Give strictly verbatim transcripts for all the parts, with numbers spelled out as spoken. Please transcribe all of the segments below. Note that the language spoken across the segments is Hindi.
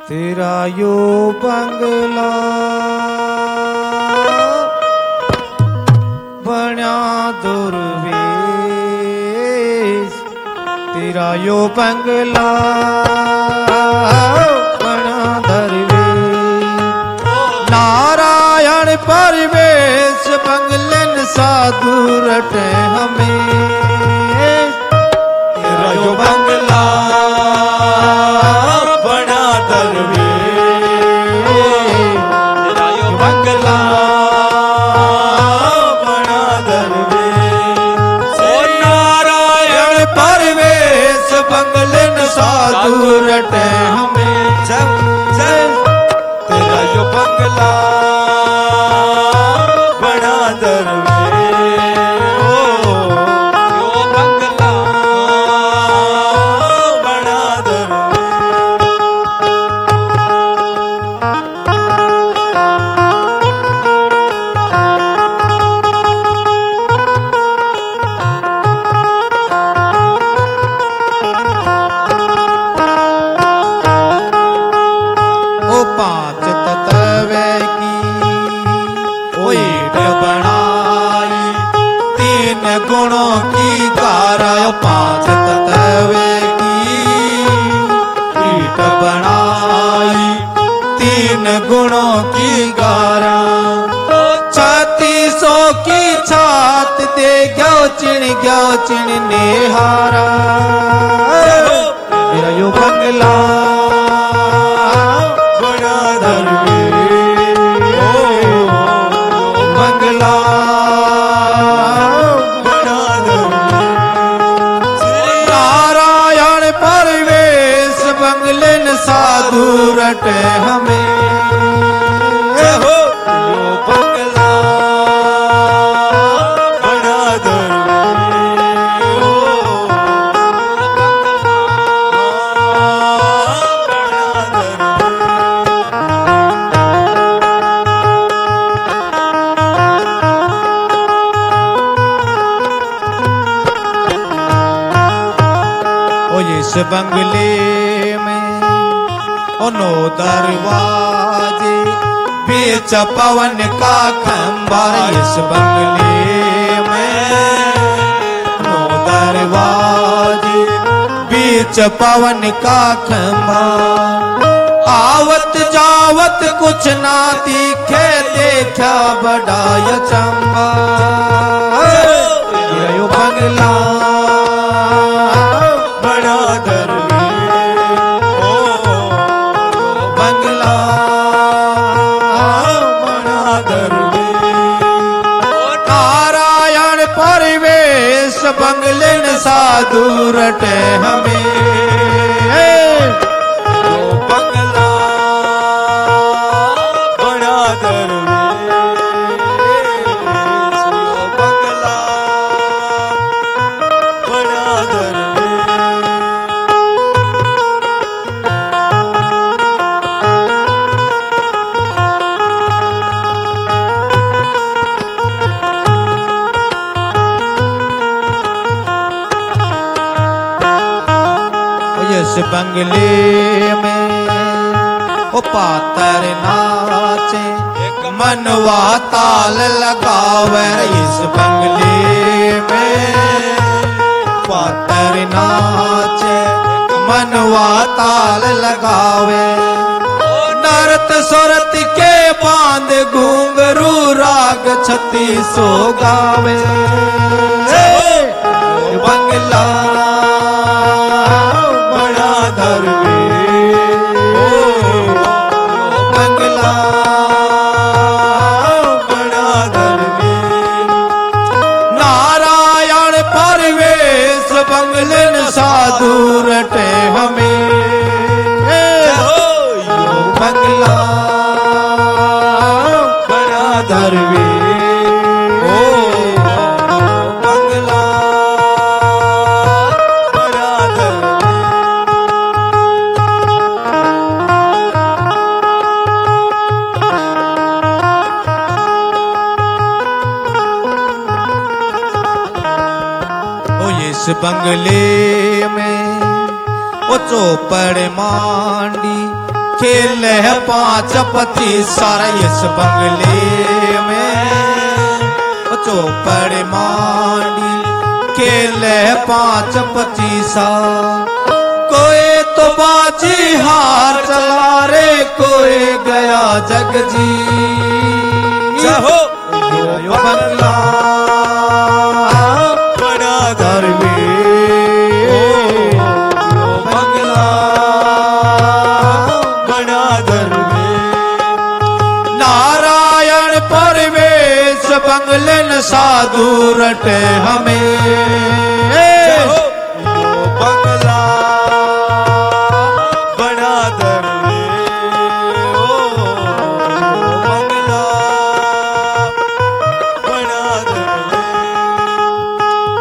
तेरा यो बंगला बना दुर्वेश, तेरा यो बंगला बना दरवेश। नारायण परवेश बंगलन साधु रटे हमें, तेरा यो बंगला बना दरवेश, तेरा यो बंगला बना दरवेश। ओ नारायण परवेश बंगलन साधु रटे हमें, जब जब तेरा यो बंगला बना दरवेश, ओ यो बंगला बना दरवेश। ओ पांच तत्वे की ओ ईट बनाई, तीन गुणों की कारा। पांच तत्वे की ईट बनाई, तीन गुणों की गारा। छत्तीसों की छात दे गयो चिण गयो चिण नेहारा, तेरा यो बंगला बना दरवेश, ओ बंगला बना दरवेश। नारायण परवेश बंगलन साधु रटे हमें, हो यो बंगला बना दरवेश, ओ बंगला बना दरवेश। ओ इस बंगले में ओ नौ दरवाजे, बीच पवन का खंबा। इस बंगले में नौ दरवाजे, बीच पवन का खंबा। आवत जावत कुछ ना दिखे, देखा बड़ाय चंबा, तेरा यो बंगला बना दरवेश, ओ बंगला बना दरवेश। नारायण परवेश बंगलन साधु रटे हमें, यो बंगला बना दरवेश, यो बंगला बना दरवेश। इस बंगले में ओ पातर नाचे, मनवा ताल लगावे। इस बंगले में पातर नाचे, मनवा ताल लगावे। नरत सुरत के बांध घूंघरू राग छत्तीसो गावे, बंगला बना दरवेश, ओ बंगला बना दरवेश। नारायण परवेश बंगलन साधु रटे हमें, यो बंगला बना दरवेश, ओ बंगला बना दरवेश। ओ इस बंगले में ओ चौपड़ मांडी, खेल है पांच पच्चीस सारा इस बंगले में चौपड़ मांडी खेल है पांच पच्चीसा कोई तो बाजी हार चला रे कोई गया जग जी हो यो बंगला बड़ा घर में यो बंगला बड़ा घर में नारायण परवेश बंगलन साधु रटे हमें बंगला बड़ा घर में ओ बंगला बड़ा घर में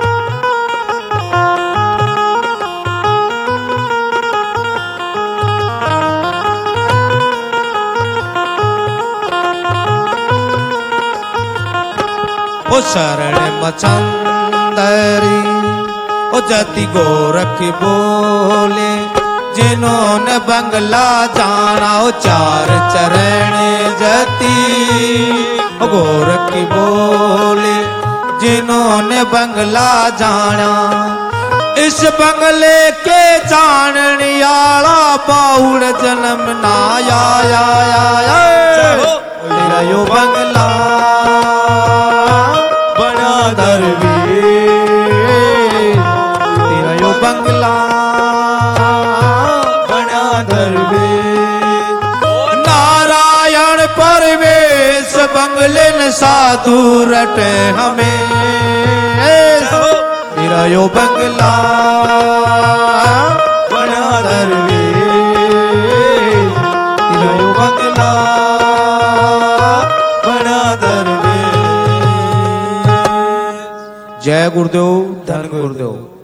ओ शरण मचंदरी ओ जति गोरख बोले जिन्होंने बंगला जाना ओ चार चरण जति ओ गोरख बोले जिन्होंने बंगला जाना इस बंगले के जानने आला बाउड़ जन्म ना या या या या तेरा यो बंगला बड़ा घर में तेरा यो बंगला बड़ा घर में नारायण परवेश बंगले न साधु रटे हमें तेरा यो बंगला बड़ा घर में तेरा यो बंगला बड़ा घर में जय गुरुदेव धन गुरुदेव।